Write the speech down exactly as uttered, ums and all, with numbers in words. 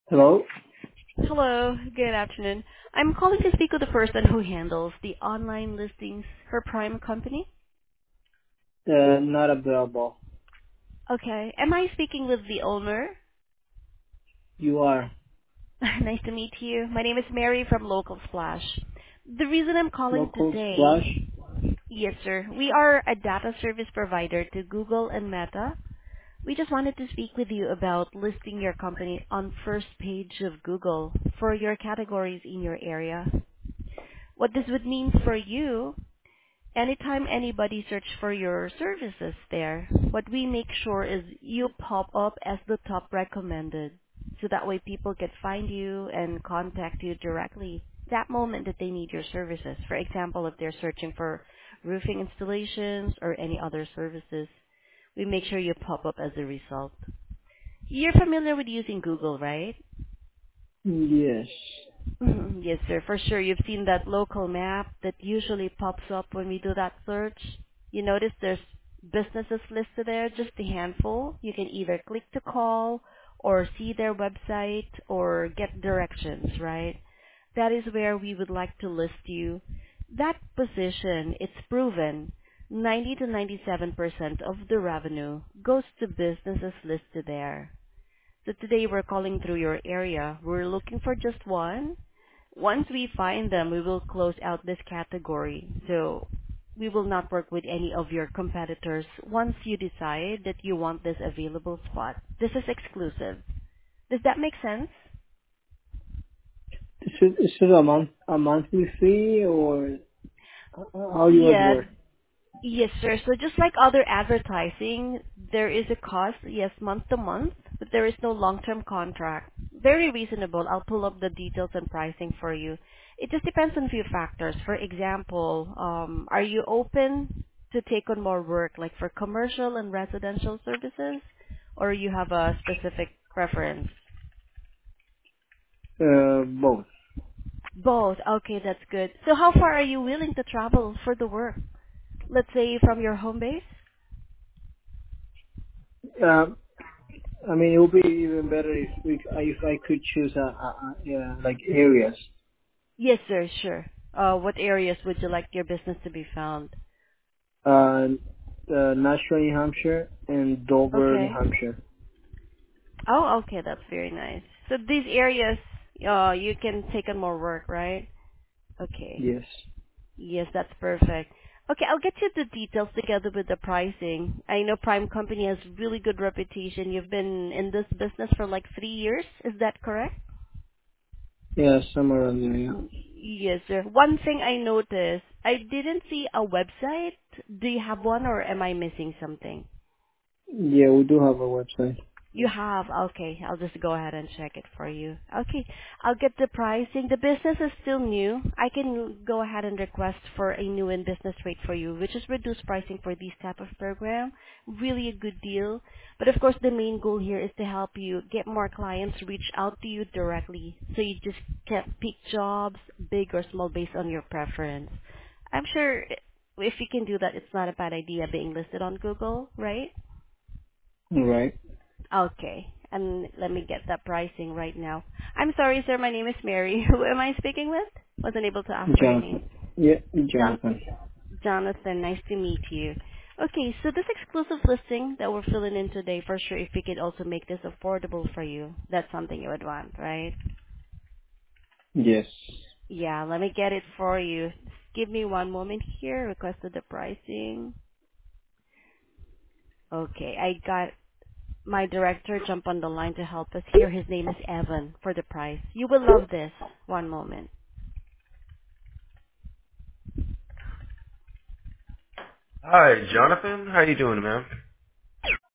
Hello? Hello, good afternoon. I'm calling to speak with the person who handles the online listings for Prime Company. Uh, not available. Okay. Am I speaking with the owner? You are Nice to meet you. My name is Mary from Local Splash. The reason I'm calling local today, splash? yes sir, we are a data service provider to Google and Meta. We just wanted to speak with you about listing your company on first page of Google for your categories in your area. What this would mean for you, anytime anybody search for your services there, what we make sure is you pop up as the top recommended. So that way people can find you and contact you directly that moment that they need your services. For example, if they're searching for roofing installations or any other services, we make sure you pop up as a result. You're familiar with using Google, right? Yes. Mhm. Yes, sir. For sure. You've seen that local map that usually pops up when we do that search. You notice there's businesses listed there, just a handful. You can either click to call or see their website or get directions, right? That is where we would like to list you. That position, it's proven, ninety to ninety-seven percent of the revenue goes to businesses listed there. So today we're calling through your area. We're looking for just one. Once we find them, we will close out this category. So we will not work with any of your competitors once you decide that you want this available spot. This is exclusive. Does that make sense? Is it, is it a month, a monthly fee or uh, how you guys Yeah, work? yes, sir. So just like other advertising, there is a cost, yes, month to month, but there is no long-term contract. Very reasonable. I'll pull up the details and pricing for you. It just depends on a few factors. For example, um, are you open to take on more work, like for commercial and residential services, or you have a specific preference? Uh, both. Both. Okay, that's good. So how far are you willing to travel for the work? Let's say from your home base? Uh, I mean, it would be even better if we, if I could choose uh, uh, uh, yeah, like areas. Yes, sir, sure. Uh, what areas would you like your business to be found? Uh, uh, Nashua, New Hampshire and Dover, New Okay. Hampshire. Oh, okay, that's very nice. So these areas, uh, you can take on more work, right? Okay. Yes. Yes, that's perfect. Okay, I'll get you the details together with the pricing. I know Prime Company has really good reputation. You've been in this business for like three years. Is that correct? Yeah, somewhere around there, yeah. Mm, yes, sir. One thing I noticed, I didn't see a website. Do you have one or am I missing something? Yeah, we do have a website. You have. Okay. I'll just go ahead and check it for you. Okay. I'll get the pricing. The business is still new. I can go ahead and request for a new in business rate for you, which is reduced pricing for these type of program. Really a good deal. But of course, the main goal here is to help you get more clients reach out to you directly. So you just can pick jobs, big or small, based on your preference. I'm sure if you can do that, it's not a bad idea being listed on Google, right? All right. Okay. And let me get that pricing right now. I'm sorry, sir. My name is Mary. Who am I speaking with? Wasn't able to ask for your name. Jonathan. Yeah, John, Jonathan. Jonathan, nice to meet you. Okay, so this exclusive listing that we're filling in today, for sure, if we could also make this affordable for you, that's something you would want, right? Yes. Yeah, let me get it for you. Give me one moment here. Requested the pricing. Okay, I got my director jump on the line to help us here. His name is Evan for the price. You will love this. One moment. Hi, Jonathan. How you doing, man?